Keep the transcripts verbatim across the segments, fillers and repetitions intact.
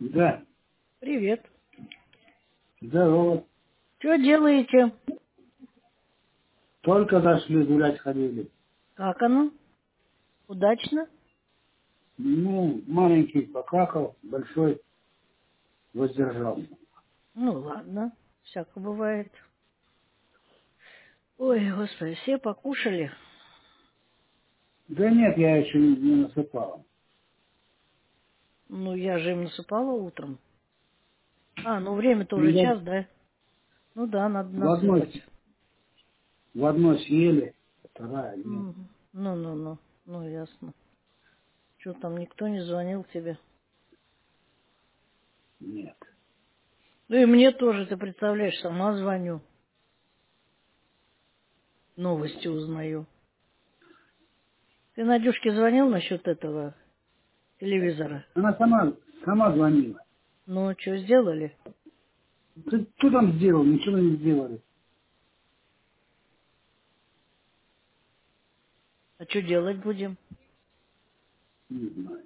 Да, Привет. здорово. Что делаете? Только зашли, гулять ходили. Как оно? Удачно? Ну, маленький покакал, большой воздержался. Ну ладно, всяко бывает. Ой, господи, все покушали? Да нет, я еще не, не насыпал. Ну, я же им насыпала утром. А, ну время-то Ну, уже в, час, да? Ну да, надо в одной, насыпать. в одной съели, вторая нет. Мгм. Ну-ну-ну, ну ясно. Что там, никто не звонил тебе? Нет. Ну и мне тоже, ты представляешь, сама звоню. Новости узнаю. Ты Надюшке звонил насчет этого телевизора? Она сама, сама звонила. Ну, что, сделали? Ты что там сделал? Ничего не сделали. А что делать будем? Не знаю.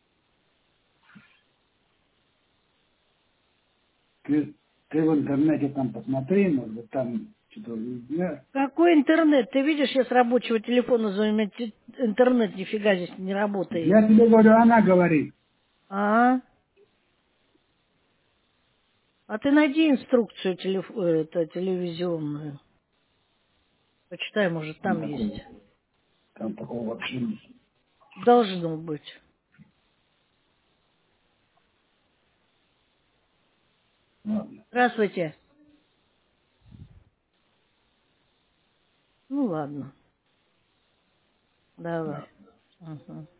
Ты, ты в интернете там посмотри, может быть, там что-то я, Какой интернет? Ты видишь, я с рабочего телефона звоню, у меня те- интернет нифига здесь не работает. я тебе говорю, она говорит. А? А ты найди инструкцию телеф- э, это, телевизионную. Почитай, может, Там там есть. такого, там такого вообще нет. Должно быть. Ладно. Здравствуйте. Ну ладно, давай. Ладно. Ага.